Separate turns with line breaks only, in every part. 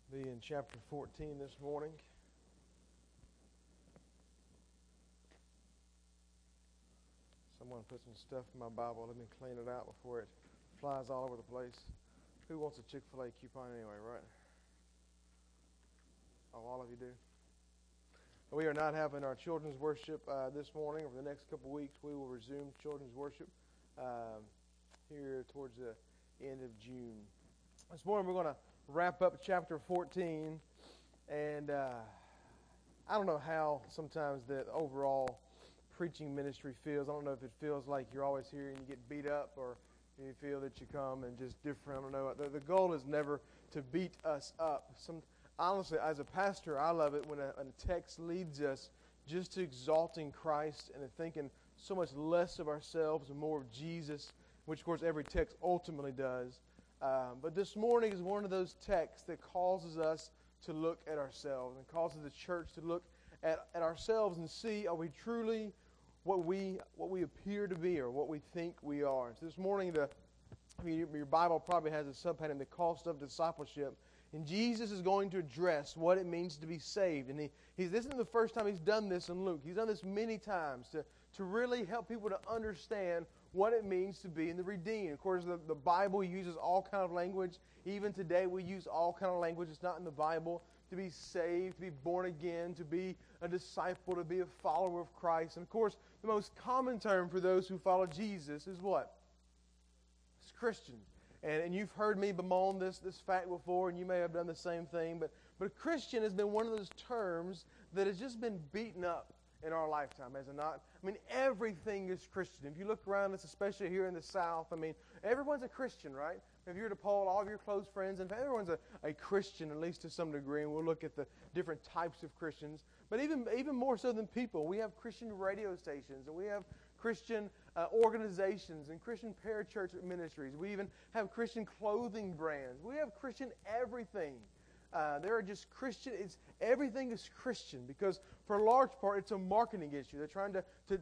Be in chapter 14 this morning. Someone put some stuff in my Bible. Let me clean it out before it flies all over the place. Who wants a Chick-fil-A coupon anyway, right? Oh, all of you do? We are not having our children's worship this morning. Over the next couple weeks, we will resume children's worship here towards the end of June. This morning, we're going to wrap up chapter 14, and I don't know how sometimes the overall preaching ministry feels. I don't know if it feels like you're always here and you get beat up, or you feel that you come and just different. I don't know. The goal is never to beat us up. Honestly, as a pastor, I love it when a text leads us just to exalting Christ and thinking so much less of ourselves and more of Jesus, which, of course, every text ultimately does. But this morning is one of those texts that causes us to look at ourselves and causes the church to look at ourselves and see, are we truly what we appear to be or what we think we are? So this morning, your Bible probably has a subheading, The Cost of Discipleship. And Jesus is going to address what it means to be saved. And this isn't the first time He's done this in Luke. He's done this many times to really help people to understand what it means to be in the redeemed. Of course, the Bible uses all kind of language. Even today, we use all kind of language. It's not in the Bible. To be saved, to be born again, to be a disciple, to be a follower of Christ. And of course, the most common term for those who follow Jesus is what? It's Christian. And you've heard me bemoan this fact before, and you may have done the same thing. But Christian has been one of those terms that has just been beaten up in our lifetime, has it not? I mean, everything is Christian. If you look around us, especially here in the South, I mean, everyone's a Christian, right? If you were to poll all of your close friends, in fact, everyone's a Christian, at least to some degree, and we'll look at the different types of Christians. But even more so than people, we have Christian radio stations, and we have Christian organizations and Christian parachurch ministries. We even have Christian clothing brands. We have Christian everything. There are just Christian, everything is Christian because for a large part it's a marketing issue. They're trying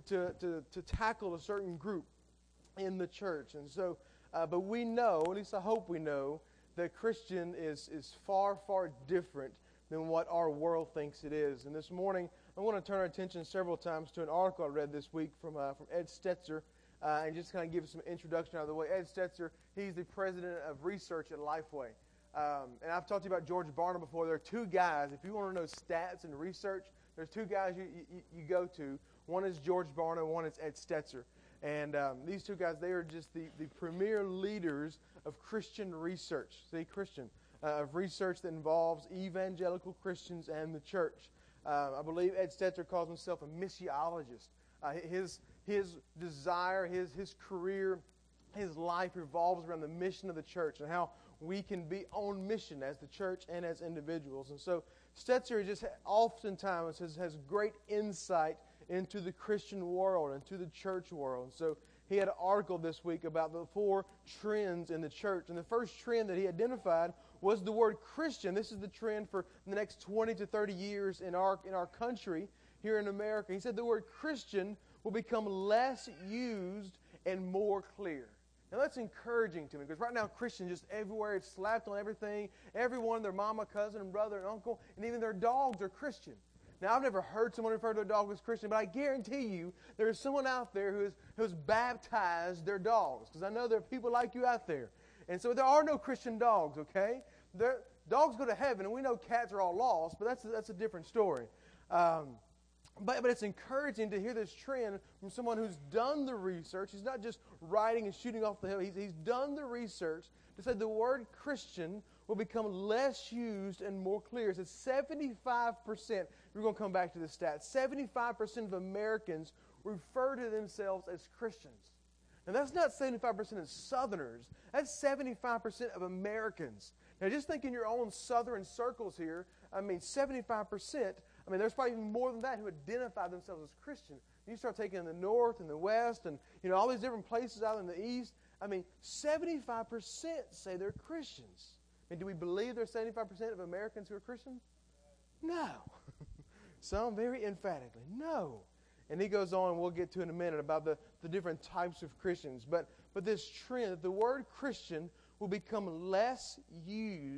to tackle a certain group in the church. And so, but we know, at least I hope we know, that Christian is far, far different than what our world thinks it is. And this morning, I want to turn our attention several times to an article I read this week from Ed Stetzer, and just kind of give some introduction out of the way. Ed Stetzer, he's the president of research at Lifeway. And I've talked to you about George Barna before. There are two guys. If you want to know stats and research, there's two guys you go to. One is George Barna, and one is Ed Stetzer. And these two guys, they are just the premier leaders of Christian research. See, Christian. Of research that involves evangelical Christians and the church. I believe Ed Stetzer calls himself a missiologist. His desire, his career, his life revolves around the mission of the church and how we can be on mission as the church and as individuals. And so Stetzer just oftentimes has great insight into the Christian world and to the church world. And so he had an article this week about the 4 trends in the church. And the first trend that he identified was the word Christian. This is the trend for the next 20 to 30 years in our country, here in America. He said the word Christian will become less used and more clear. Now that's encouraging to me because right now Christian just everywhere, it's slapped on everything. Everyone, their mama, cousin, and brother, and uncle, and even their dogs are Christian. Now I've never heard someone refer to a dog as Christian, but I guarantee you there is someone out there who has baptized their dogs, because I know there are people like you out there. And so there are no Christian dogs, okay? Dogs go to heaven, and we know cats are all lost, but that's a different story. But it's encouraging to hear this trend from someone who's done the research. He's not just writing and shooting off the hip. He's done the research to say the word Christian will become less used and more clear. It says 75%, we're going to come back to this stat, 75% of Americans refer to themselves as Christians. And that's not 75% of Southerners. That's 75% of Americans. Now, just think in your own Southern circles here, 75%, there's probably even more than that who identify themselves as Christian. You start taking in the North and the West and, all these different places out in the East, 75% say they're Christians. Do we believe there's 75% of Americans who are Christians? No. Some very emphatically, no. And he goes on, and we'll get to in a minute, about the different types of Christians. But this trend, the word Christian will become less used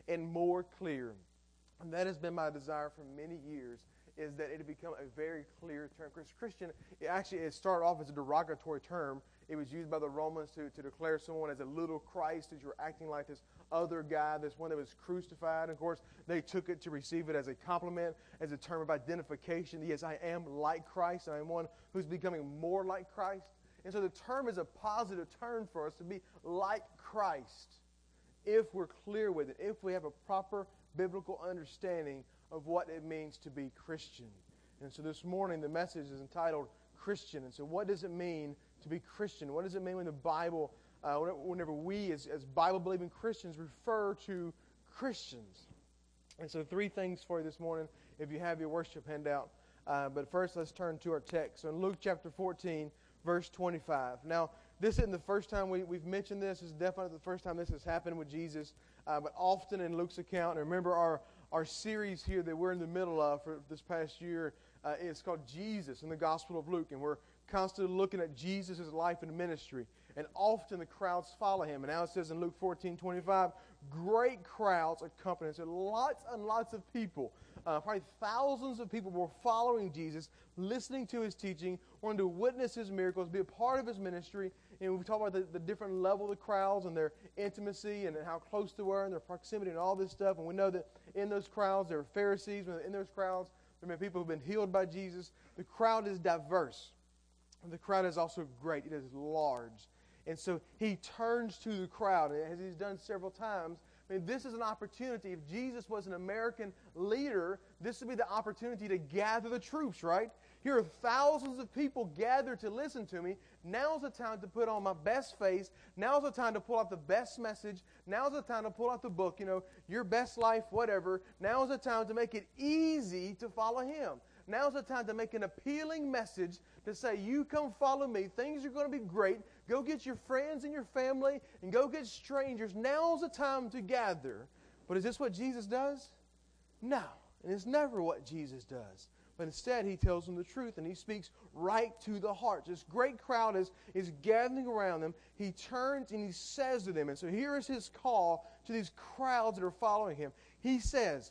and more clear. And that has been my desire for many years, is that it had become a very clear term. Because Christian, it started off as a derogatory term. It was used by the Romans to declare someone as a little Christ, as you were acting like this other guy, this one that was crucified. And of course, they took it to receive it as a compliment, as a term of identification. Yes, I am like Christ. I am one who's becoming more like Christ. And so the term is a positive term for us, to be like Christ, if we're clear with it, if we have a proper biblical understanding of what it means to be Christian. And so this morning the message is entitled Christian. And so what does it mean to be Christian? What does it mean when the Bible, whenever we as Bible-believing Christians refer to Christians? And so 3 things for you this morning if you have your worship handout. But first let's turn to our text. So in Luke chapter 14, verse 25. Now, this isn't the first time we've mentioned this. It's definitely the first time this has happened with Jesus. But often in Luke's account, and remember our series here that we're in the middle of for this past year is called Jesus in the Gospel of Luke. And we're constantly looking at Jesus' life and ministry. And often the crowds follow him. And now it says in Luke 14:25, great crowds accompany him. So lots and lots of people, probably thousands of people were following Jesus, listening to his teaching, wanting to witness his miracles, be a part of his ministry. And we talk about the different level of the crowds and their intimacy and how close they were and their proximity and all this stuff. And we know that in those crowds there were Pharisees. In those crowds there were people who have been healed by Jesus. The crowd is diverse. And the crowd is also great. It is large. And so he turns to the crowd, as he's done several times. I mean, this is an opportunity. If Jesus was an American leader, this would be the opportunity to gather the troops, right? Here are thousands of people gathered to listen to me. Now's the time to put on my best face. Now's the time to pull out the best message. Now's the time to pull out the book, Your Best Life, whatever. Now's the time to make it easy to follow him. Now's the time to make an appealing message to say, you come follow me. Things are going to be great. Go get your friends and your family and go get strangers. Now's the time to gather. But is this what Jesus does? No. And it's never what Jesus does. But instead, he tells them the truth, and he speaks right to the heart. This great crowd is gathering around them. He turns and he says to them, and so here is his call to these crowds that are following him. He says,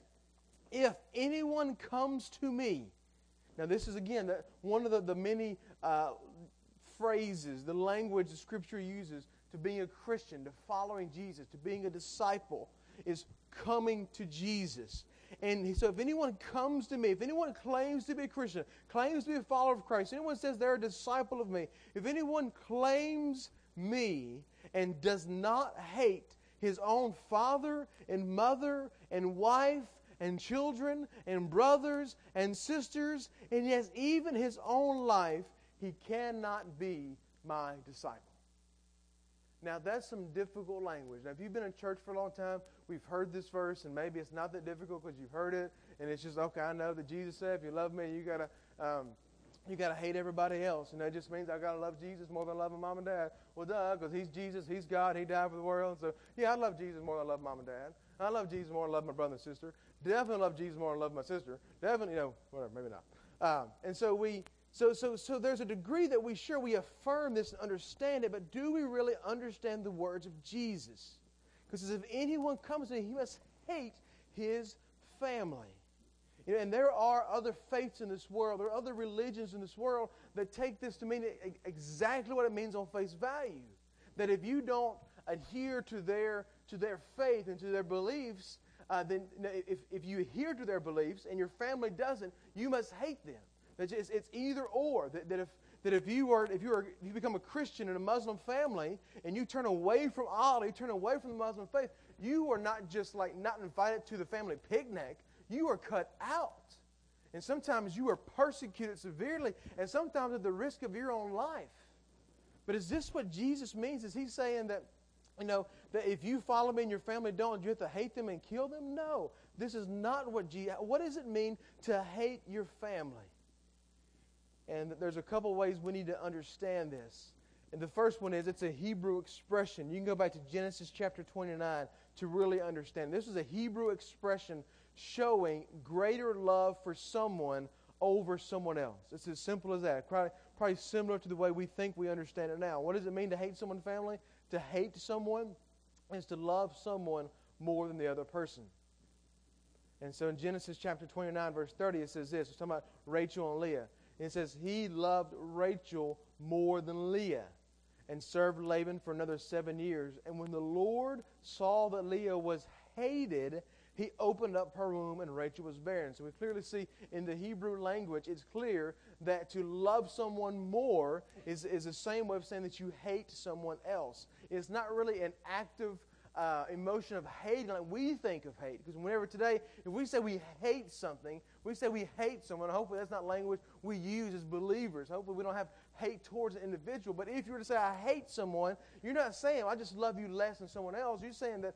if anyone comes to me. Now this is, again, one of the many phrases, the language the Scripture uses to being a Christian, to following Jesus, to being a disciple, is coming to Jesus. And so if anyone comes to me, if anyone claims to be a Christian, claims to be a follower of Christ, anyone says they're a disciple of me, if anyone claims me and does not hate his own father and mother and wife and children and brothers and sisters, and yes, even his own life, he cannot be my disciple. Now, that's some difficult language. Now, if you've been in church for a long time, we've heard this verse, and maybe it's not that difficult because you've heard it, and it's just, okay, I know that Jesus said, if you love me, you gotta hate everybody else. And that just means I gotta love Jesus more than I love my mom and dad. Well, duh, because he's Jesus, he's God, he died for the world. So, yeah, I love Jesus more than I love mom and dad. I love Jesus more than I love my brother and sister. Definitely love Jesus more than I love my sister. Definitely, whatever, maybe not. And so So there's a degree that we affirm this and understand it, but do we really understand the words of Jesus? Because if anyone comes to me, he must hate his family. And there are other faiths in this world, there are other religions in this world that take this to mean exactly what it means on face value. That if you don't adhere to their faith and to their beliefs, then if you adhere to their beliefs and your family doesn't, you must hate them. It's either or. That if you become a Christian in a Muslim family and you turn away from Allah, you turn away from the Muslim faith, you are not just like not invited to the family picnic. You are cut out. And sometimes you are persecuted severely, and sometimes at the risk of your own life. But is this what Jesus means? Is he saying that, that if you follow me and your family don't, you have to hate them and kill them? No. This is not what Jesus... What does it mean to hate your family? And there's a couple ways we need to understand this. And the first one is it's a Hebrew expression. You can go back to Genesis chapter 29 to really understand. This is a Hebrew expression showing greater love for someone over someone else. It's as simple as that. Probably similar to the way we think we understand it now. What does it mean to hate someone's family? To hate someone is to love someone more than the other person. And so in Genesis chapter 29, verse 30, it says this. It's talking about Rachel and Leah. And it says, he loved Rachel more than Leah and served Laban for another 7 years. And when the Lord saw that Leah was hated, he opened up her womb and Rachel was barren. So we clearly see in the Hebrew language, it's clear that to love someone more is the same way of saying that you hate someone else. It's not really an active emotion of hate like we think of hate. Because whenever today, if we say we hate something, we say we hate someone, hopefully that's not language we use as believers. Hopefully we don't have hate towards an individual. But if you were to say, I hate someone, you're not saying, I just love you less than someone else. You're saying that,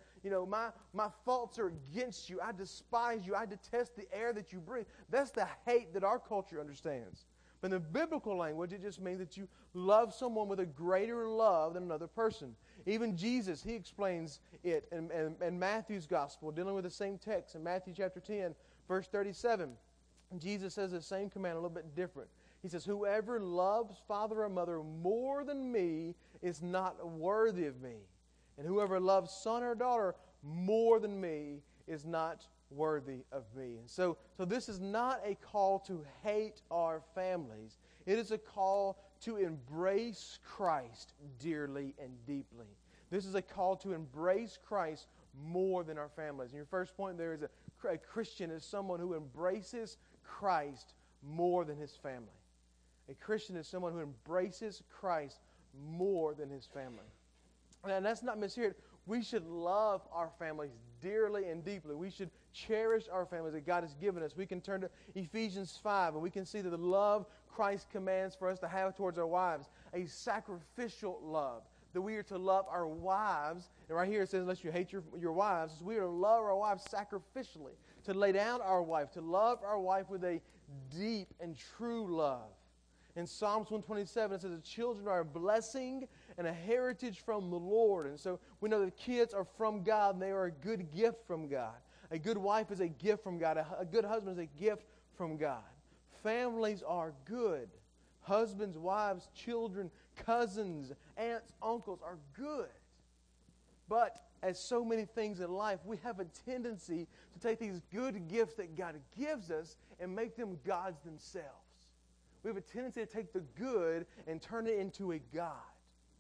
my faults are against you. I despise you. I detest the air that you breathe. That's the hate that our culture understands. But in the biblical language, it just means that you love someone with a greater love than another person. Even Jesus, he explains it in Matthew's gospel, dealing with the same text in Matthew chapter 10, verse 37. And Jesus says the same command a little bit different. He says, whoever loves father or mother more than me is not worthy of me. And whoever loves son or daughter more than me is not worthy of me. And so this is not a call to hate our families. It is a call to embrace Christ dearly and deeply. This is a call to embrace Christ more than our families. And your first point there is a Christian is someone who embraces Christ more than his family. A Christian is someone who embraces Christ more than his family. And that's not misheard. We should love our families dearly and deeply. We should cherish our families that God has given us. We can turn to Ephesians 5 and we can see that the love Christ commands for us to have towards our wives, a sacrificial love, that we are to love our wives. And right here it says, unless you hate your wives, we are to love our wives sacrificially, to lay down our wife, to love our wife with a deep and true love. In Psalms 127, it says the children are a blessing and a heritage from the Lord. And so we know that kids are from God and they are a good gift from God. A good wife is a gift from God. A good husband is a gift from God. Families are good. Husbands, wives, children, cousins, aunts, uncles are good. But as so many things in life, we have a tendency to take these good gifts that God gives us and make them gods themselves. We have a tendency to take the good and turn it into a god.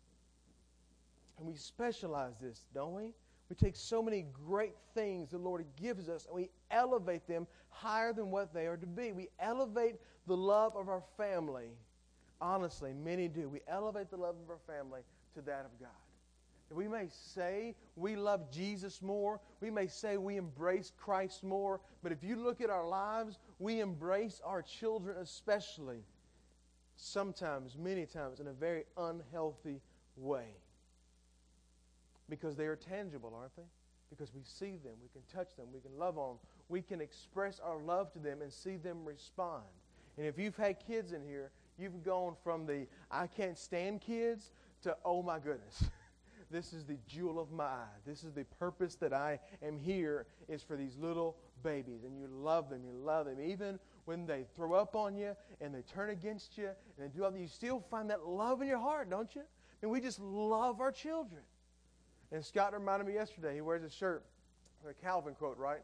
And we specialize this, don't we? We take so many great things the Lord gives us and we elevate them higher than what they are to be. We elevate the love of our family. Honestly, many do. We elevate the love of our family to that of God. And we may say we love Jesus more. We may say we embrace Christ more. But if you look at our lives, we embrace our children especially, sometimes, many times, in a very unhealthy way. Because they are tangible, aren't they? Because we see them, we can touch them, we can love on them. We can express our love to them and see them respond. And if you've had kids in here, you've gone from the I can't stand kids to oh my goodness. This is the jewel of my eye. This is the purpose that I am here is for these little babies. And you love them. You love them. Even when they throw up on you and they turn against you and they do all that, you still find that love in your heart, don't you? And we just love our children. And Scott reminded me yesterday, he wears a shirt, a Calvin quote, right?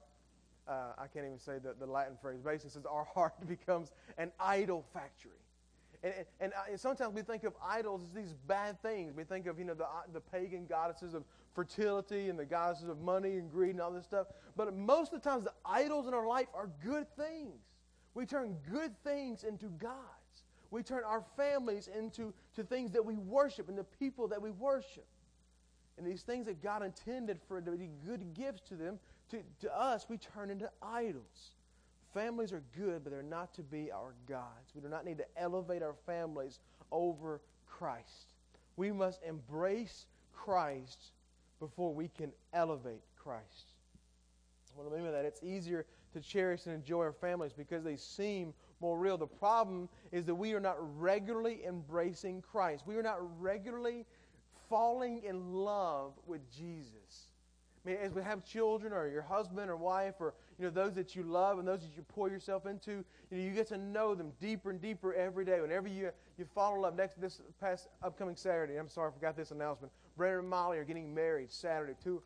I can't even say the Latin phrase. Basically it says, our heart becomes an idol factory. And sometimes we think of idols as these bad things. We think of, the pagan goddesses of fertility and the goddesses of money and greed and all this stuff. But most of the times the idols in our life are good things. We turn good things into gods. We turn our families into things that we worship and the people that we worship. And these things that God intended for to be good gifts to them, to us, we turn into idols. Families are good, but they're not to be our gods. We do not need to elevate our families over Christ. We must embrace Christ before we can elevate Christ. What do I mean by that? It's easier to cherish and enjoy our families because they seem more real. The problem is that we are not regularly embracing Christ. We are not regularly falling in love with Jesus. I mean, as we have children or your husband or wife or those that you love and those that you pour yourself into, you get to know them deeper and deeper every day. Whenever you fall in love, this past upcoming Saturday, I'm sorry I forgot this announcement, Brandon and Molly are getting married Saturday, 2 o'clock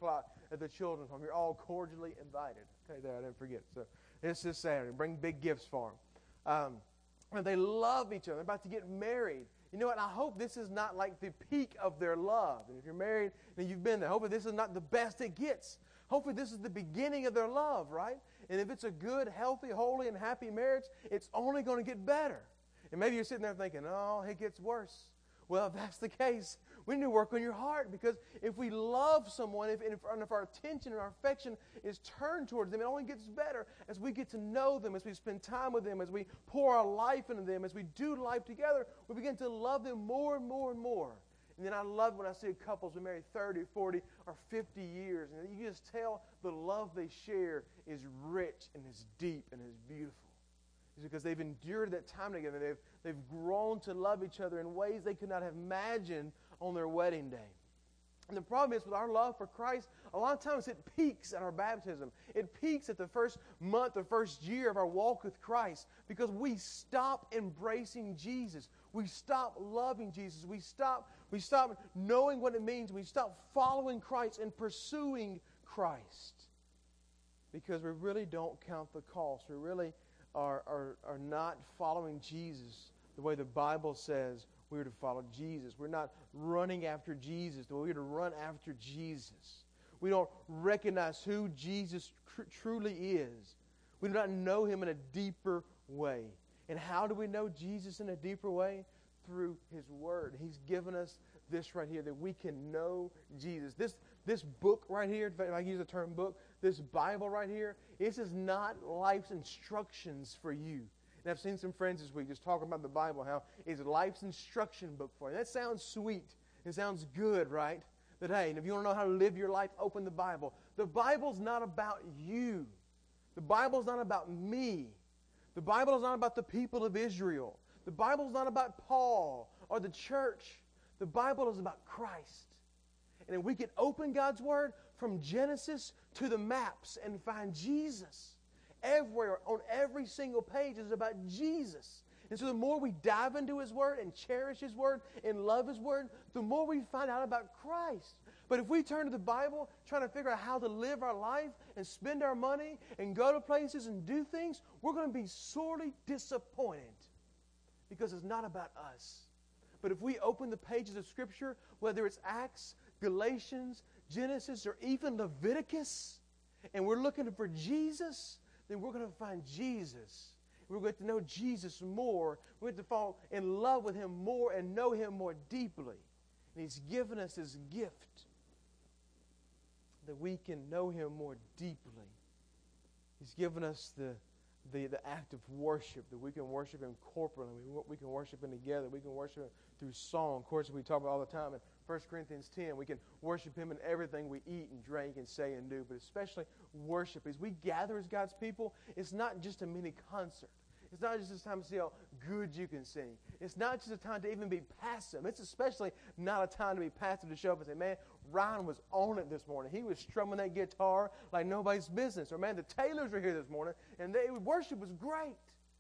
at the children's home. You're all cordially invited. Okay, there, I didn't forget. So it's this Saturday. Bring big gifts for them. And they love each other. They're about to get married. You know what? I hope this is not like the peak of their love. And if you're married and you've been there, hopefully this is not the best it gets. Hopefully this is the beginning of their love, right? And if it's a good, healthy, holy, and happy marriage, it's only going to get better. And maybe you're sitting there thinking, oh, it gets worse. Well, if that's the case, we need to work on your heart, because if we love someone, if our attention and our affection is turned towards them, it only gets better as we get to know them, as we spend time with them, as we pour our life into them, as we do life together, we begin to love them more and more and more. And then I love when I see couples who marry 30, 40, or 50 years, and you just tell the love they share is rich and is deep and is beautiful. It's because they've endured that time together. They've grown to love each other in ways they could not have imagined on their wedding day. And the problem is, with our love for Christ, a lot of times it peaks at our baptism. It peaks at the first month or first year of our walk with Christ, because we stop embracing Jesus. We stop loving Jesus. We stop knowing what it means. We stop following Christ and pursuing Christ, because we really don't count the cost. We really are not following Jesus the way the Bible says we are to follow Jesus. We're not running after Jesus the way we are to run after Jesus. We don't recognize who Jesus truly is. We do not know Him in a deeper way. And how do we know Jesus in a deeper way? Through His Word. He's given us this right here, that we can know Jesus. This book right here, if I use the term book, this Bible right here, this is not life's instructions for you. And I've seen some friends this week just talking about the Bible, how it's life's instruction book for you. That sounds sweet. It sounds good, right? But hey, if you want to know how to live your life, open the Bible. The Bible's not about you. The Bible's not about me. The Bible is not about the people of Israel. The Bible's not about Paul or the church. The Bible is about Christ. And if we can open God's Word from Genesis to the maps and find Jesus, everywhere, on every single page is about Jesus. And so the more we dive into His Word and cherish His Word and love His Word, the more we find out about Christ. But if we turn to the Bible trying to figure out how to live our life and spend our money and go to places and do things, we're going to be sorely disappointed, because it's not about us. But if we open the pages of Scripture, whether it's Acts, Galatians, Genesis, or even Leviticus, and we're looking for Jesus, then we're going to find Jesus. We're going to know Jesus more. We're going to fall in love with Him more and know Him more deeply. And He's given us His gift that we can know Him more deeply. He's given us the act of worship, that we can worship Him corporately. We can worship Him together. We can worship Him through song. Of course, we talk about all the time in 1 Corinthians 10. We can worship Him in everything we eat and drink and say and do, but especially worship. As we gather as God's people, it's not just a mini concert. It's not just a time to see how good you can sing. It's not just a time to even be passive. It's especially not a time to be passive, to show up and say, man, Ryan was on it this morning. He was strumming that guitar like nobody's business. Or, man, the Taylors were here this morning, and worship was great.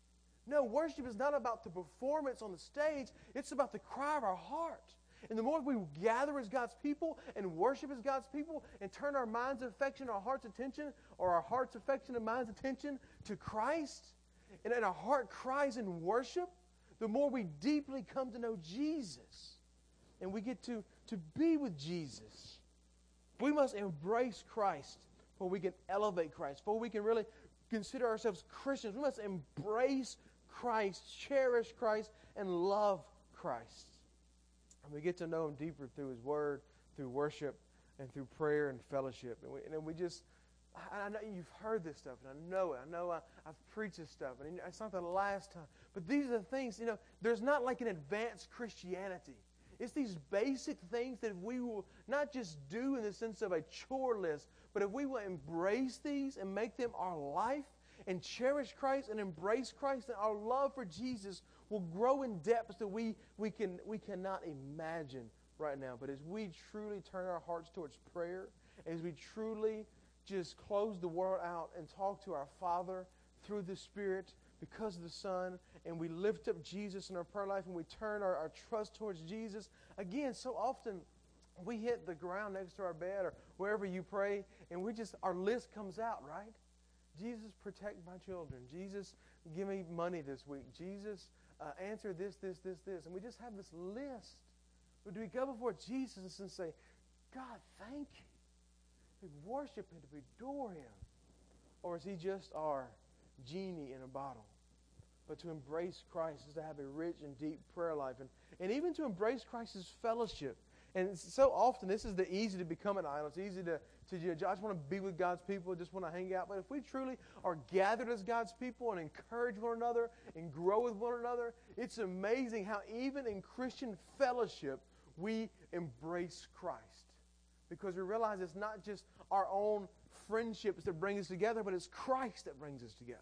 No, worship is not about the performance on the stage. It's about the cry of our heart. And the more we gather as God's people and worship as God's people and turn our mind's affection, our heart's attention, or our heart's affection and mind's attention to Christ, and our heart cries in worship, the more we deeply come to know Jesus. And we get to be with Jesus. We must embrace Christ before we can elevate Christ, before we can really consider ourselves Christians. We must embrace Christ, cherish Christ, and love Christ. And we get to know Him deeper through His Word, through worship, and through prayer and fellowship. And we just, I know you've heard this stuff, and I know it. I know I've preached this stuff, and it's not the last time. But these are the things, there's not like an advanced Christianity. It's these basic things that if we will not just do in the sense of a chore list, but if we will embrace these and make them our life and cherish Christ and embrace Christ, then our love for Jesus will grow in depths that we cannot imagine right now. But as we truly turn our hearts towards prayer, as we truly just close the world out and talk to our Father through the Spirit because of the Son, and we lift up Jesus in our prayer life, and we turn our trust towards Jesus, again, so often we hit the ground next to our bed or wherever you pray, and our list comes out, right? Jesus, protect my children. Jesus, give me money this week. Jesus, answer this. And we just have this list. But do we go before Jesus and say, God, thank you? We worship Him, we adore Him. Or is He just our genie in a bottle? But to embrace Christ is to have a rich and deep prayer life. And even to embrace Christ's fellowship. And so often, this is the easy to become an idol. It's easy to judge. I just want to be with God's people. I just want to hang out. But if we truly are gathered as God's people and encourage one another and grow with one another, it's amazing how even in Christian fellowship, we embrace Christ. Because we realize it's not just our own friendships that bring us together, but it's Christ that brings us together.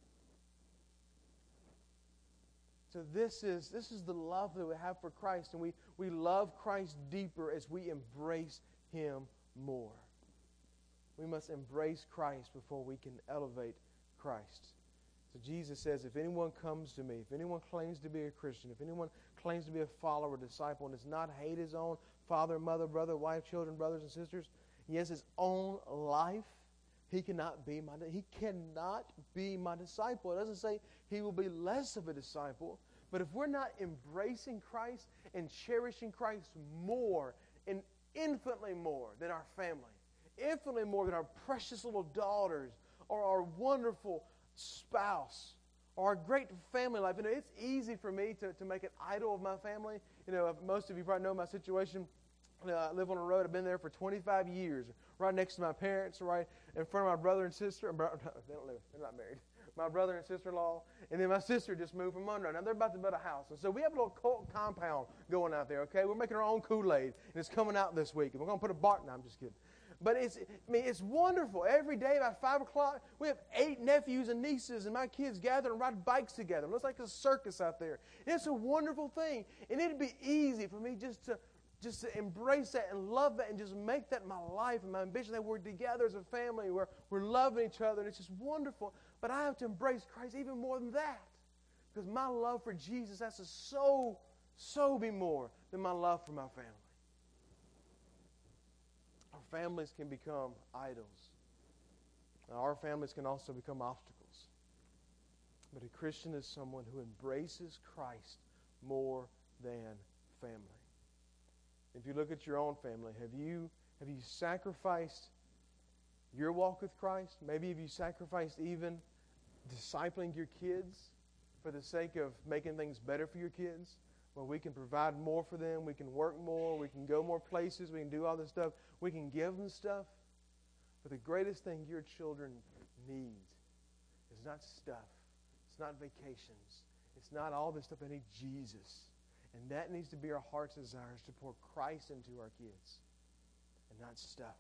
So this is the love that we have for Christ, and we love Christ deeper as we embrace Him more. We must embrace Christ before we can elevate Christ. So Jesus says, if anyone comes to me, if anyone claims to be a Christian, if anyone claims to be a follower, disciple, and does not hate his own father, mother, brother, wife, children, brothers, and sisters, he has his own life, he cannot be my disciple. It doesn't say he will be less of a disciple. But if we're not embracing Christ and cherishing Christ more and infinitely more than our family, infinitely more than our precious little daughters or our wonderful spouse or our great family life, it's easy for me to make an idol of my family. Most of you probably know my situation. I live on a road. I've been there for 25 years, right next to my parents, right in front of my brother and sister. They don't live. They're not married. My brother and sister-in-law, and then my sister just moved from Monroe. Now they're about to build a house, and so we have a little cult compound going out there. Okay, we're making our own Kool-Aid, and it's coming out this week, and we're going to put a barn. No, I'm just kidding. But it's wonderful. Every day about 5 o'clock, we have 8 nephews and nieces, and my kids gather and ride bikes together. It looks like a circus out there. And it's a wonderful thing, and it'd be easy for me just to embrace that and love that and just make that my life and my ambition, that we're together as a family, we're loving each other, and it's just wonderful. But I have to embrace Christ even more than that, because my love for Jesus has to so be more than my love for my family. Our families can become idols. Our families can also become obstacles. But a Christian is someone who embraces Christ more than family. If you look at your own family, have you sacrificed your walk with Christ? Maybe have you sacrificed even discipling your kids for the sake of making things better for your kids? Where we can provide more for them, we can work more, we can go more places, we can do all this stuff, we can give them stuff. But the greatest thing your children need is not stuff, it's not vacations, it's not all this stuff. They need Jesus. And that needs to be our heart's desires, to pour Christ into our kids and not stuff.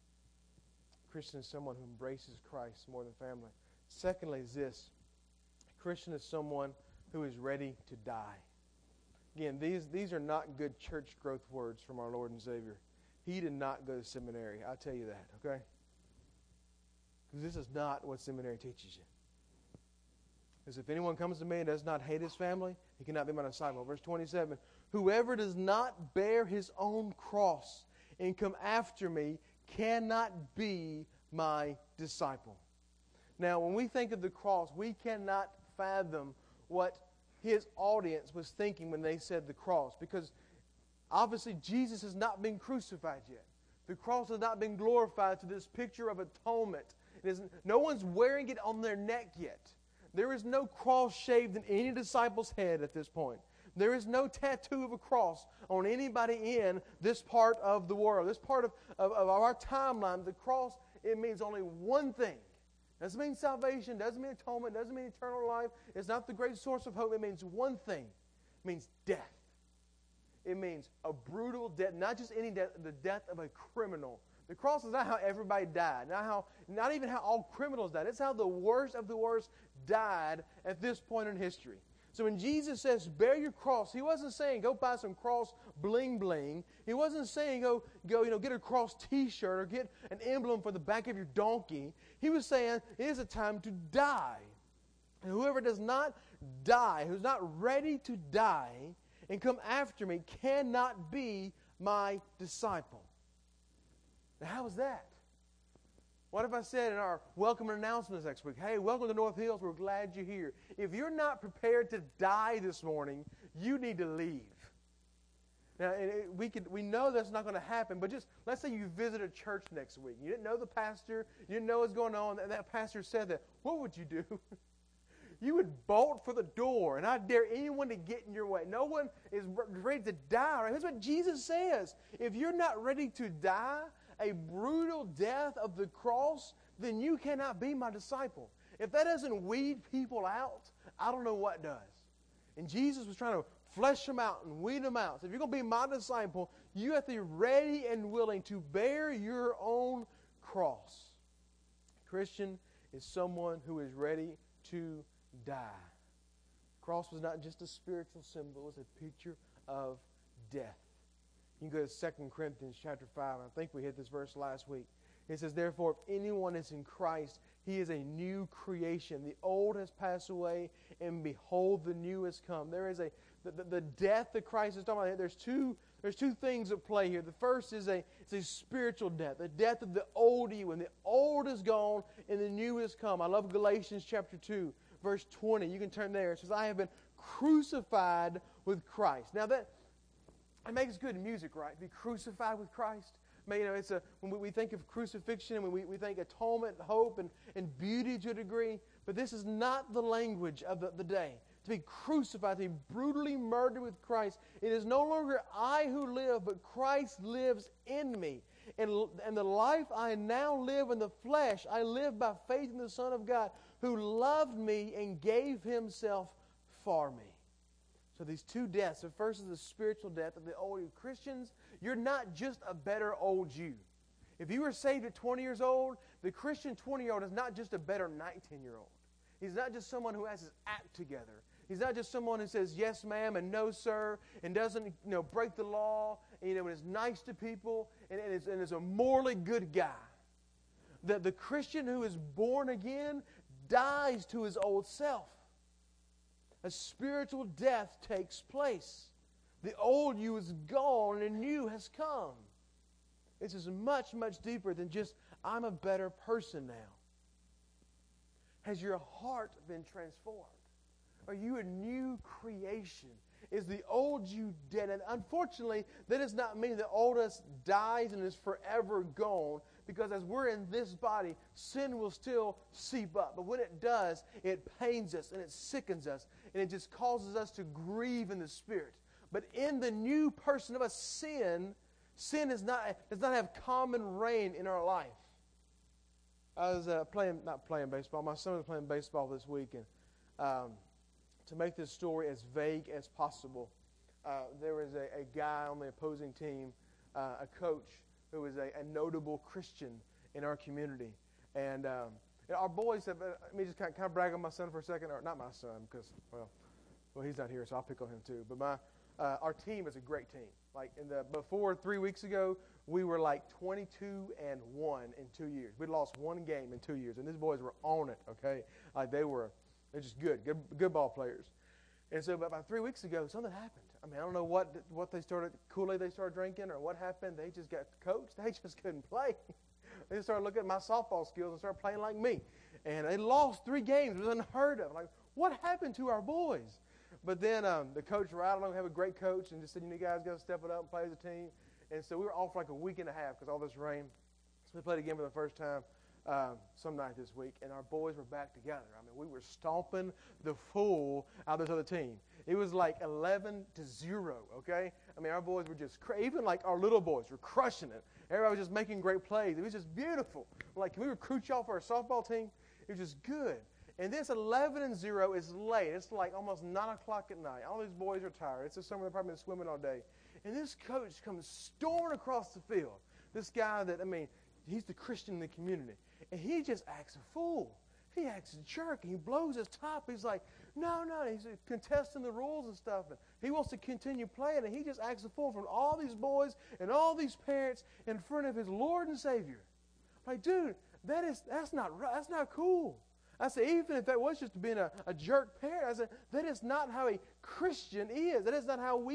A Christian is someone who embraces Christ more than family. Secondly is this. A Christian is someone who is ready to die. Again, these are not good church growth words from our Lord and Savior. He did not go to seminary. I'll tell you that, okay? Because this is not what seminary teaches you. Because if anyone comes to me and does not hate his family, he cannot be my disciple. Verse 27, whoever does not bear his own cross and come after me cannot be my disciple. Now, when we think of the cross, we cannot fathom what his audience was thinking when they said the cross. Because obviously Jesus has not been crucified yet. The cross has not been glorified to this picture of atonement. No one's wearing it on their neck yet. There is no cross shaved in any disciple's head at this point. There is no tattoo of a cross on anybody in this part of the world. This part of our timeline, the cross, it means only one thing. Doesn't mean salvation, doesn't mean atonement, doesn't mean eternal life. It's not the great source of hope. It means one thing. It means death. It means a brutal death, not just any death, the death of a criminal. The cross is not how everybody died, not even how all criminals died. It's how the worst of the worst died at this point in history. So when Jesus says, bear your cross, he wasn't saying go buy some cross bling bling. He wasn't saying go get a cross t-shirt or get an emblem for the back of your donkey. He was saying it is a time to die. And whoever does not die, who's not ready to die and come after me, cannot be my disciple. Now, how is that? What if I said in our welcome announcements next week, hey, welcome to North Hills, we're glad you're here. If you're not prepared to die this morning, you need to leave. Now, we know that's not going to happen, but just let's say you visit a church next week. You didn't know the pastor, you didn't know what's going on, and that pastor said that. What would you do? You would bolt for the door, and I dare anyone to get in your way. No one is ready to die. Right? That's what Jesus says. If you're not ready to die a brutal death of the cross, then you cannot be my disciple. If that doesn't weed people out, I don't know what does. And Jesus was trying to flesh them out and weed them out. So if you're going to be my disciple, you have to be ready and willing to bear your own cross. Christian is someone who is ready to die. The cross was not just a spiritual symbol, it was a picture of death. You can go to 2 Corinthians chapter 5. I think we hit this verse last week. It says, therefore, if anyone is in Christ, he is a new creation. The old has passed away, and behold, the new has come. There is the death that Christ is talking about. There's two things at play here. The first is it's a spiritual death, the death of the old you. When the old is gone and the new has come. I love Galatians chapter 2, verse 20. You can turn there. It says, I have been crucified with Christ. Now that it makes good music, right? Be crucified with Christ. I mean, it's when we think of crucifixion, when we think atonement, hope, and beauty to a degree. But this is not the language of the day. To be crucified, to be brutally murdered with Christ. It is no longer I who live, but Christ lives in me. And the life I now live in the flesh, I live by faith in the Son of God, who loved me and gave himself for me. So these two deaths. The first is the spiritual death of the old you. Christians, you're not just a better old you. If you were saved at 20 years old, the Christian 20-year-old is not just a better 19-year-old. He's not just someone who has his act together. He's not just someone who says yes, ma'am, and no, sir, and doesn't break the law, and is nice to people, and is a morally good guy. The Christian who is born again dies to his old self. A spiritual death takes place. The old you is gone and new has come. This is much, much deeper than just, I'm a better person now. Has your heart been transformed? Are you a new creation? Is the old you dead? And unfortunately, that does not mean the old us dies and is forever gone, because as we're in this body, sin will still seep up. But when it does, it pains us and it sickens us, and it just causes us to grieve in the spirit. But in the new person of us, sin does not have common reign in our life. I was not playing baseball. My son was playing baseball this week, and to make this story as vague as possible, there was a guy on the opposing team, a coach, who was a notable Christian in our community. And our boys have, let me just kind of brag on my son for a second, or not my son, because, well, he's not here, so I'll pick on him too. But our team is a great team. Like before 3 weeks ago, we were like 22-1 in 2 years. We'd lost one game in 2 years, and these boys were on it. Okay, like they're just good ball players. And so, but about 3 weeks ago, something happened. I mean, I don't know what they started, Kool-Aid they started drinking, or what happened. They just got coached. They just couldn't play. They just started looking at my softball skills and started playing like me. And they lost 3 games. It was unheard of. Like, what happened to our boys? But then the coach rattled them, have a great coach, and just said, you guys got to step it up and play as a team. And so we were off for like a week and a half because all this rain. So we played again for the first time some night this week, and our boys were back together. I mean, we were stomping the fool out of this other team. It was like 11-0, okay? I mean, our boys were just even like our little boys were crushing it. Everybody was just making great plays. It was just beautiful. Like, can we recruit y'all for our softball team? It was just good. And this 11-0 is late. It's like almost 9 o'clock at night. All these boys are tired. It's the summer. They've probably been swimming all day. And this coach comes storming across the field. This guy that, he's the Christian in the community. And he just acts a fool. He acts a jerk. And he blows his top. He's like, no. He's contesting the rules and stuff. And he wants to continue playing. And he just acts a fool in front of all these boys and all these parents in front of his Lord and Savior. Like, dude, that's not right. That's not cool. I said, even if that was just being a jerk parent, I said, that is not how a Christian is. That is not how we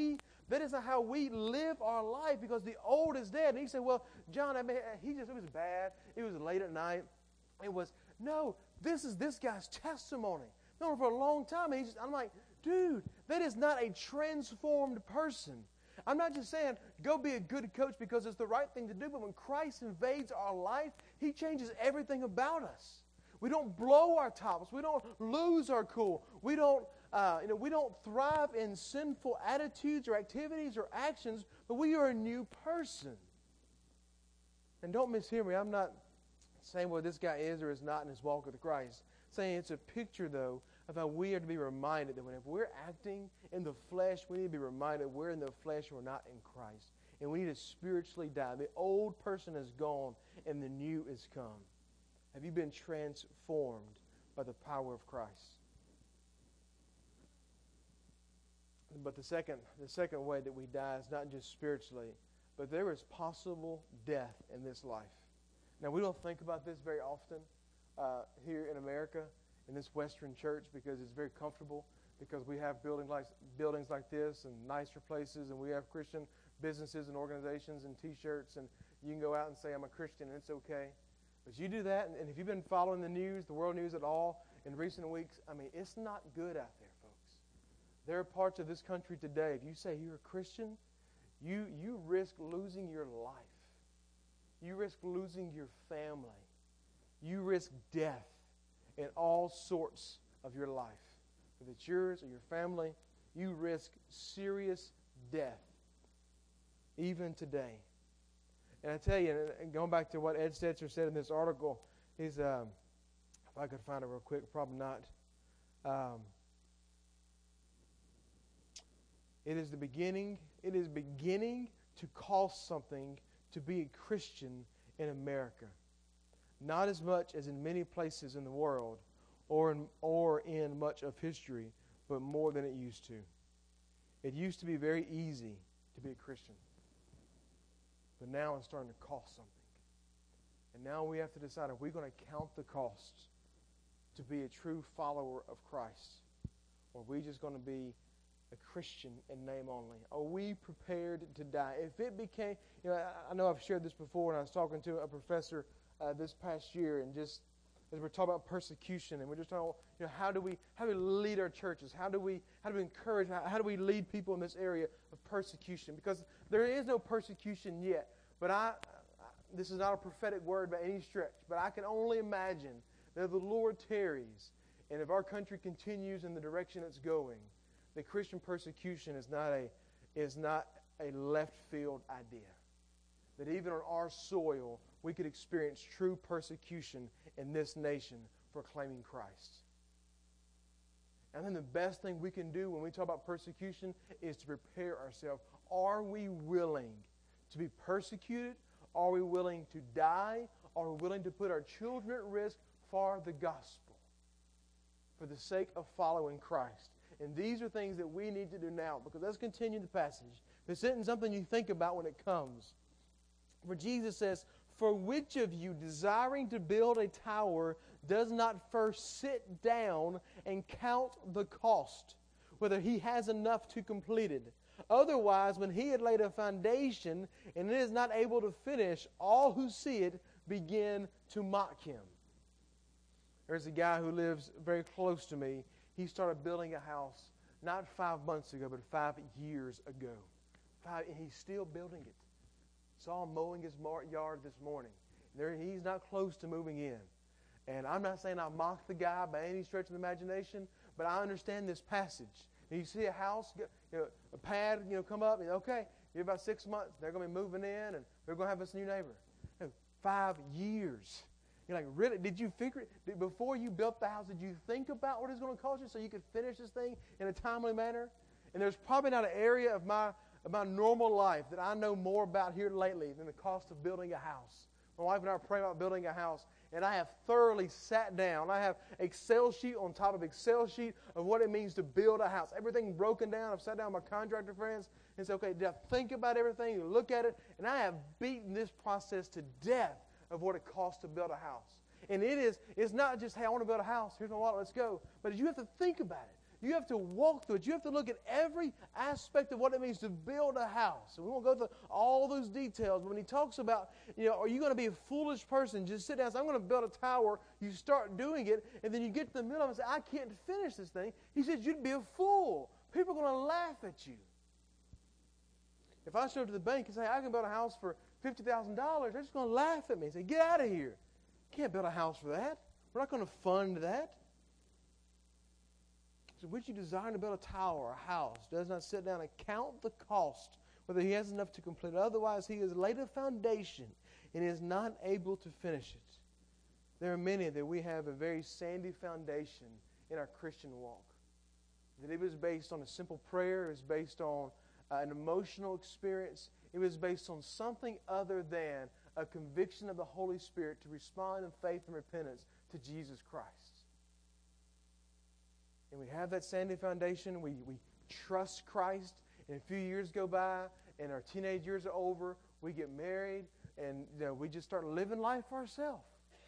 That is not how we live our life, because the old is dead. And he said, well, John, I mean, it was bad. It was late at night. No, this is this guy's testimony. No, for a long time. I'm like, dude, that is not a transformed person. I'm not just saying go be a good coach because it's the right thing to do, but when Christ invades our life, He changes everything about us. We don't blow our tops. We don't lose our cool. We don't thrive in sinful attitudes or activities or actions, but we are a new person. And don't mishear me. I'm not saying what this guy is or is not in his walk with Christ. Saying it's a picture, though, of how we are to be reminded that whenever we're acting in the flesh, we need to be reminded we're in the flesh, we're not in Christ. And we need to spiritually die. The old person is gone and the new is come. Have you been transformed by the power of Christ? But the second way that we die is not just spiritually, but there is possible death in this life. Now, we don't think about this very often here in America, in this Western church, because it's very comfortable, because we have buildings like this and nicer places, and we have Christian businesses and organizations and T-shirts, and you can go out and say, I'm a Christian, and it's okay. But you do that, and if you've been following the news, the world news at all, in recent weeks, I mean, it's not good out there, folks. There are parts of this country today, if you say you're a Christian, you risk losing your life. You risk losing your family. You risk death in all sorts of your life. If it's yours or your family, you risk serious death, even today. And I tell you, and going back to what Ed Stetzer said in this article, he's, if I could find it real quick, probably not. It is beginning to cost something to be a Christian in America. Not as much as in many places in the world or in much of history, but more than it used to. It used to be very easy to be a Christian. But now it's starting to cost something. And now we have to decide, are we going to count the cost to be a true follower of Christ? Or are we just going to be a Christian in name only? Are we prepared to die? If it became, I know I've shared this before, and I was talking to a professor this past year, and just as we're talking about persecution, and we're just talking, how do we lead our churches? How do we encourage? How do we lead people in this area of persecution? Because there is no persecution yet. But this is not a prophetic word by any stretch. But I can only imagine that if the Lord tarries, and if our country continues in the direction it's going, that Christian persecution is not a left field idea. That even on our soil, we could experience true persecution in this nation for claiming Christ. And then the best thing we can do when we talk about persecution is to prepare ourselves. Are we willing to be persecuted? Are we willing to die? Are we willing to put our children at risk for the gospel, for the sake of following Christ? And these are things that we need to do now, because let's continue the passage. This isn't something you think about when it comes. For Jesus says, for which of you, desiring to build a tower, does not first sit down and count the cost, whether he has enough to complete it? Otherwise, when he had laid a foundation and it is not able to finish, all who see it begin to mock him. There's a guy who lives very close to me. He started building a house not 5 months ago, but 5 years ago. And he's still building it. Saw him mowing his yard this morning. He's not close to moving in. And I'm not saying I mock the guy by any stretch of the imagination, but I understand this passage. And you see a house, a pad, come up, and okay, in about 6 months, they're going to be moving in, and they're going to have this new neighbor. 5 years. You're like, really? Did you figure it? Before you built the house, did you think about what it's going to cost you so you could finish this thing in a timely manner? And there's probably not an area of my normal life that I know more about here lately than the cost of building a house. My wife and I are praying about building a house, and I have thoroughly sat down. I have Excel sheet on top of Excel sheet of what it means to build a house. Everything broken down. I've sat down with my contractor friends and said, okay, did I think about everything? Look at it. And I have beaten this process to death of what it costs to build a house. And it's not just, hey, I want to build a house. Here's my wallet, let's go. But you have to think about it. You have to walk through it. You have to look at every aspect of what it means to build a house. And we won't go through all those details, but when he talks about, are you going to be a foolish person? Just sit down and say, I'm going to build a tower. You start doing it, and then you get to the middle of it and say, I can't finish this thing. He says, you'd be a fool. People are going to laugh at you. If I show up to the bank and say, I can build a house for $50,000, they're just going to laugh at me and say, get out of here. You can't build a house for that. We're not going to fund that. So which you desire to build a tower or a house does not sit down and count the cost, whether he has enough to complete it. Otherwise, he has laid a foundation and is not able to finish it. There are many that we have a very sandy foundation in our Christian walk. That it was based on a simple prayer. It was based on an emotional experience. It was based on something other than a conviction of the Holy Spirit to respond in faith and repentance to Jesus Christ. And we have that sandy foundation. We trust Christ. And a few years go by, and our teenage years are over. We get married, and we just start living life for ourselves.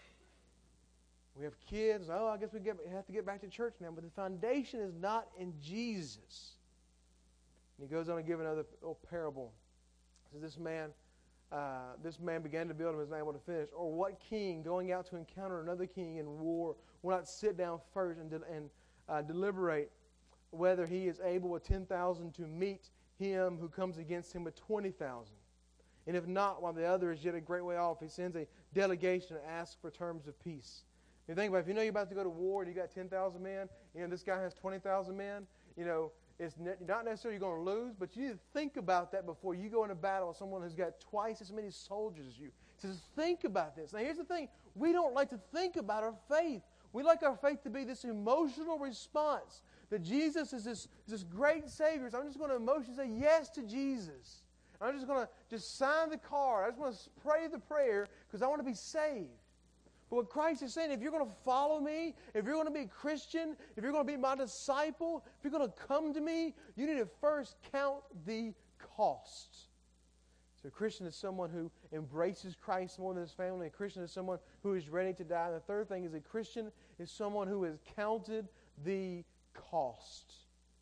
We have kids. Oh, I guess we have to get back to church now. But the foundation is not in Jesus. And he goes on to give another little parable. He says, this man began to build and was not able to finish. Or what king going out to encounter another king in war will not sit down first and deliberate whether he is able with 10,000 to meet him who comes against him with 20,000? And if not, while the other is yet a great way off, he sends a delegation to ask for terms of peace. You think about it, if you know you're about to go to war and you got 10,000 men, this guy has 20,000 men, it's not necessarily you're going to lose, but you need to think about that before you go into battle with someone who's got twice as many soldiers as you. He says, think about this. Now, here's the thing. We don't like to think about our faith. We like our faith to be this emotional response, that Jesus is this great Savior. So I'm just going to emotionally say yes to Jesus. I'm just going to sign the card. I just want to pray the prayer because I want to be saved. But what Christ is saying, if you're going to follow me, if you're going to be a Christian, if you're going to be my disciple, if you're going to come to me, you need to first count the cost. So a Christian is someone who embraces Christ more than his family. A Christian is someone who is ready to die. And the third thing is a Christian is someone who has counted the cost.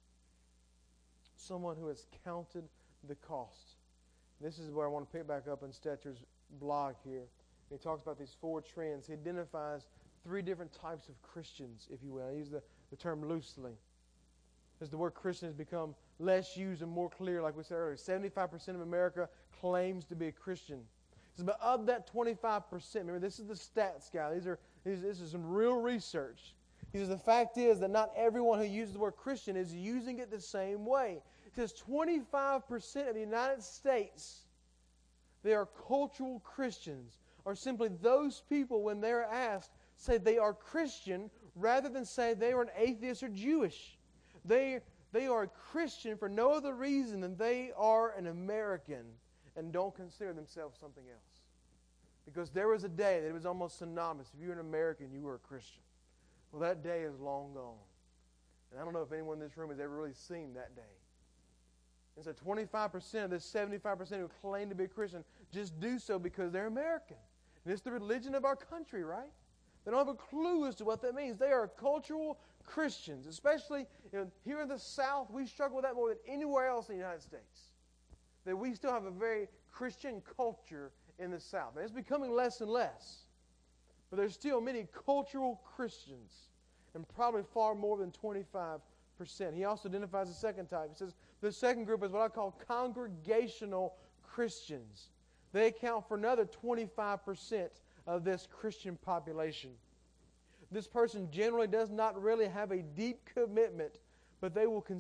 Someone who has counted the cost. This is where I want to pick back up in Stetcher's blog here. He talks about these four trends. He identifies three different types of Christians, if you will. I use the term loosely. As the word Christian has become less used and more clear, like we said earlier, 75% of America claims to be a Christian. But of that 25%, remember, this is the stats guy. This is some real research. He says the fact is that not everyone who uses the word Christian is using it the same way. He says 25% of the United States, they are cultural Christians, or simply those people, when they're asked, say they are Christian rather than say they are an atheist or Jewish. They are a Christian for no other reason than they are an American and don't consider themselves something else. Because there was a day that it was almost synonymous. If you're an American, you were a Christian. Well, that day is long gone. And I don't know if anyone in this room has ever really seen that day. And so 25% of this 75% who claim to be a Christian just do so because they're American. And it's the religion of our country, right? They don't have a clue as to what that means. They are cultural Christians. Especially here in the South, we struggle with that more than anywhere else in the United States. That we still have a very Christian culture in the South. And it's becoming less and less. But there's still many cultural Christians, and probably far more than 25%. He also identifies the second type. He says the second group is what I call congregational Christians. They account for another 25% of this Christian population. This person generally does not really have a deep commitment, but they will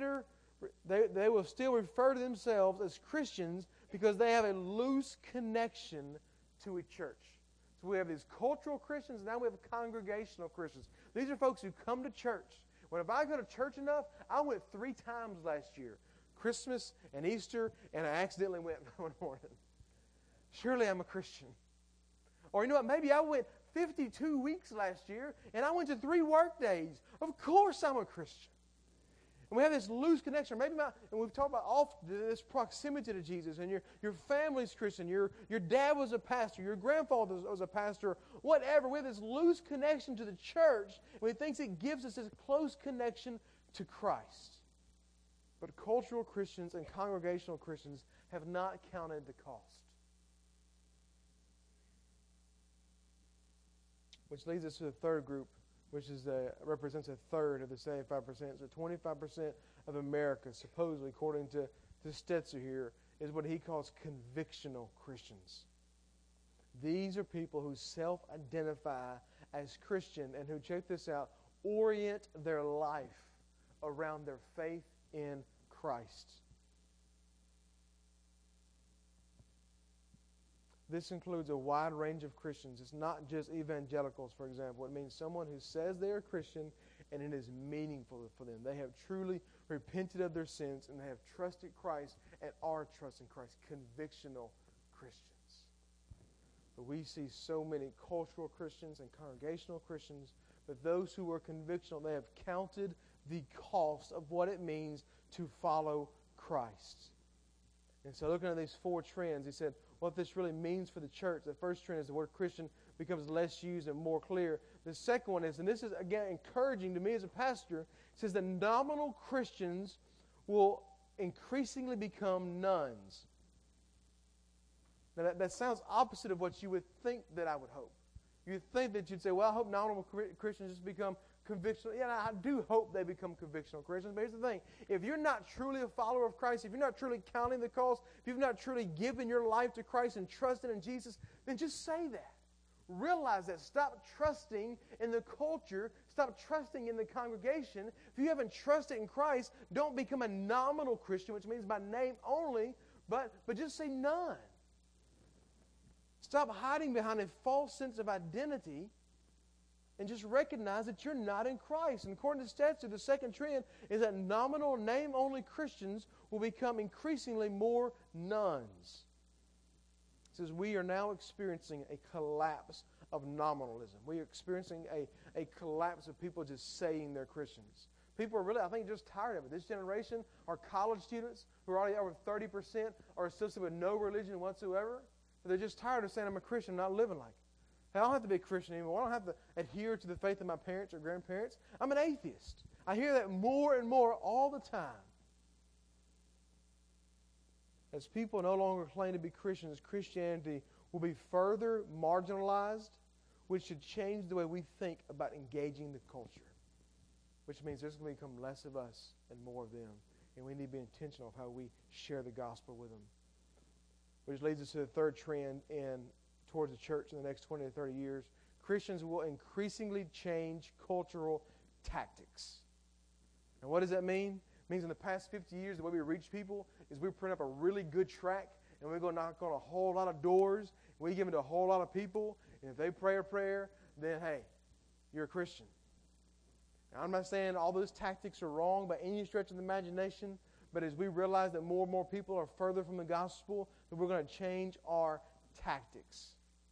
they will still refer to themselves as Christians because they have a loose connection to a church. So we have these cultural Christians, and now we have congregational Christians. These are folks who come to church. When if I go to church enough, I went 3 times last year. Christmas and Easter, and I accidentally went one morning. Surely I'm a Christian. Or you know what, maybe I went 52 weeks last year, and I went to 3 work days. Of course I'm a Christian. And we have this loose connection. Maybe and we've talked about this proximity to Jesus, and your family's Christian, your dad was a pastor, your grandfather was a pastor, whatever. We have this loose connection to the church, and we think it gives us this close connection to Christ. But cultural Christians and congregational Christians have not counted the cost. Which leads us to the third group, which represents a third of the 75%. So 25% of America, supposedly, according to Stetzer here, is what he calls convictional Christians. These are people who self-identify as Christian and who, check this out, orient their life around their faith in Christ. This includes a wide range of Christians. It's not just evangelicals, for example. It means someone who says they are Christian and it is meaningful for them. They have truly repented of their sins and they have trusted Christ and are trusting Christ. Convictional Christians. But we see so many cultural Christians and congregational Christians, but those who are convictional, they have counted the cost of what it means to follow Christ. And so looking at these four trends, he said, what this really means for the church. The first trend is the word Christian becomes less used and more clear. The second one is, and this is, again, encouraging to me as a pastor, it says that nominal Christians will increasingly become nuns. Now, that sounds opposite of what you would think that I would hope. You'd think that you'd say, well, I hope nominal Christians just become convictional. Yeah, I do hope they become convictional Christians. But here's the thing. If you're not truly a follower of Christ, if you're not truly counting the cost, if you've not truly given your life to Christ and trusted in Jesus, then just say that. Realize that. Stop trusting in the culture. Stop trusting in the congregation. If you haven't trusted in Christ, don't become a nominal Christian, which means by name only, but just say none. Stop hiding behind a false sense of identity and just recognize that you're not in Christ. And according to Stetzer, the second trend is that nominal, name-only Christians will become increasingly more nuns. It says we are now experiencing a collapse of nominalism. We are experiencing a collapse of people just saying they're Christians. People are really, I think, just tired of it. This generation, our college students, who are already over 30%, are associated with no religion whatsoever. They're just tired of saying I'm a Christian and not living like it. I don't have to be a Christian anymore. I don't have to adhere to the faith of my parents or grandparents. I'm an atheist. I hear that more and more all the time. As people no longer claim to be Christians, Christianity will be further marginalized, which should change the way we think about engaging the culture, which means there's going to become less of us and more of them. And we need to be intentional of how we share the gospel with them. Which leads us to the third trend towards the church in the next 20 to 30 years. Christians will increasingly change cultural tactics. And what does that mean? It means in the past 50 years, the way we reach people is we print up a really good tract, and we're going to knock on a whole lot of doors. We give it to a whole lot of people, and if they pray a prayer, then, hey, you're a Christian. Now, I'm not saying all those tactics are wrong by any stretch of the imagination, but as we realize that more and more people are further from the gospel, that we're going to change our tactics.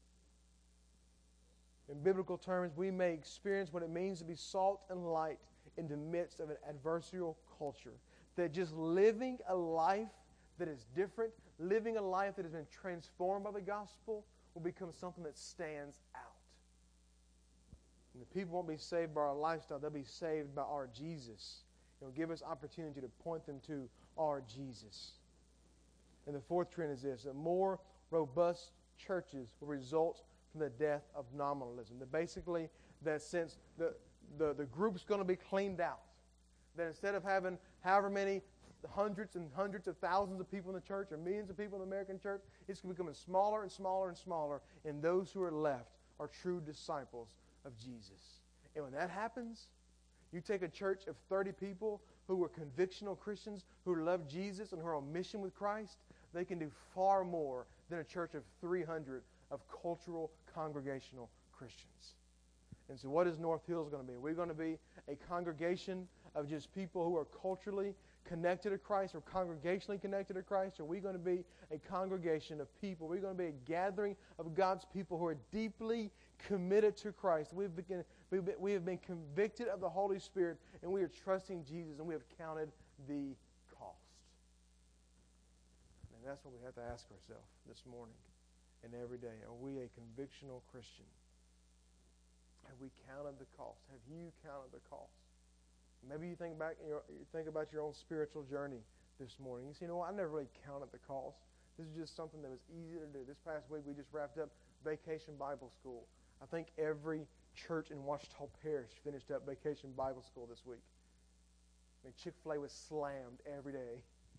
In biblical terms, we may experience what it means to be salt and light in the midst of an adversarial culture. That just living a life that is different, living a life that has been transformed by the gospel, will become something that stands out. And the people won't be saved by our lifestyle, they'll be saved by our Jesus. It will give us opportunity to point them to our Jesus. And the fourth trend is this, that more robust churches will result from the death of nominalism. That basically, that since the group's going to be cleaned out, that instead of having however many hundreds and hundreds of thousands of people in the church or millions of people in the American church, it's going to become smaller and smaller and smaller, and those who are left are true disciples of Jesus. And when that happens, you take a church of 30 people who are convictional Christians, who love Jesus and who are on mission with Christ, they can do far more than a church of 300 of cultural congregational Christians. And so what is North Hills going to be? We're going to be a congregation of just people who are culturally connected to Christ or congregationally connected to Christ? Or are we going to be a congregation of people? We're going to be a gathering of God's people who are deeply committed to Christ. We have been convicted of the Holy Spirit, and we are trusting Jesus, and we have counted the cost. And that's what we have to ask ourselves this morning and every day. Are we a convictional Christian? Have we counted the cost? Have you counted the cost? Maybe you think about your own spiritual journey this morning. You say, I never really counted the cost. This is just something that was easy to do. This past week, we just wrapped up Vacation Bible School. I think every church in Ouachita Parish finished up Vacation Bible School this week. I mean, Chick-fil-A was slammed every day.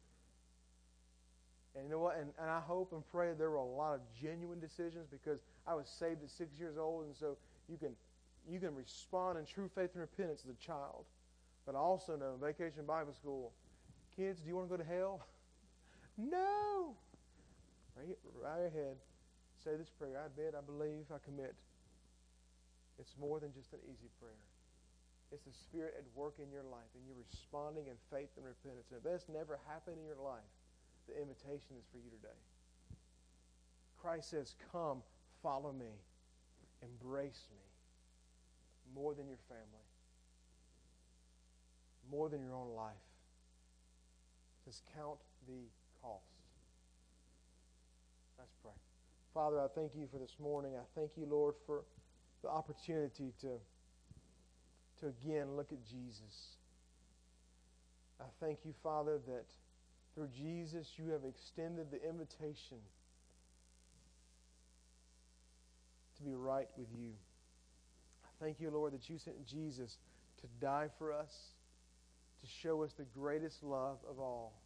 And you know what? And I hope and pray there were a lot of genuine decisions, because I was saved at 6 years old, and so you can respond in true faith and repentance as a child. But I also know in Vacation Bible School, kids, do you want to go to hell? No! Right ahead. Say this prayer. I admit, I believe, I commit. It's more than just an easy prayer. It's the Spirit at work in your life, and you're responding in faith and repentance. And if that's never happened in your life, the invitation is for you today. Christ says, come, follow me, embrace me, more than your family, more than your own life. Just count the cost. Let's pray. Father, I thank you for this morning. I thank you, Lord, for the opportunity to again look at Jesus. I thank you, Father, that through Jesus you have extended the invitation to be right with you. I thank you, Lord, that you sent Jesus to die for us, to show us the greatest love of all,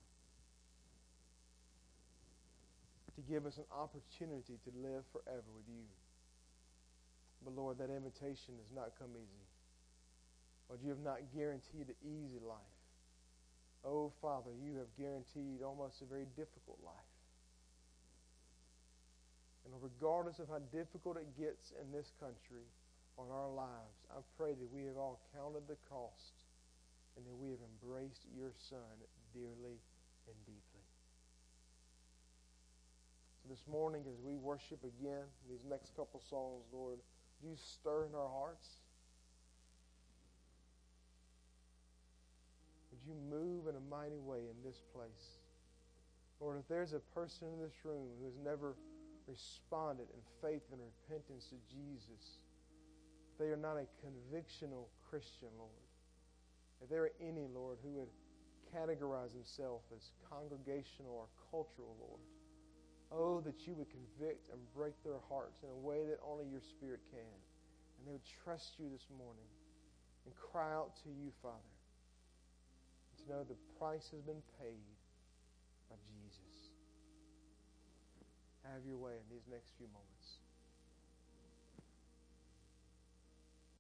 to give us an opportunity to live forever with you. But Lord, that invitation has not come easy. Lord, you have not guaranteed an easy life. Oh, Father, you have guaranteed almost a very difficult life. And regardless of how difficult it gets in this country, on our lives, I pray that we have all counted the cost and that we have embraced your Son dearly and deeply. So this morning, as we worship again, these next couple songs, Lord, would you stir in our hearts? Would you move in a mighty way in this place? Lord, if there's a person in this room who has never responded in faith and repentance to Jesus, if they are not a convictional Christian, Lord, if there are any, Lord, who would categorize themselves as congregational or cultural, Lord, oh, that you would convict and break their hearts in a way that only your Spirit can. And they would trust you this morning and cry out to you, Father, to know the price has been paid by Jesus. Have your way in these next few moments.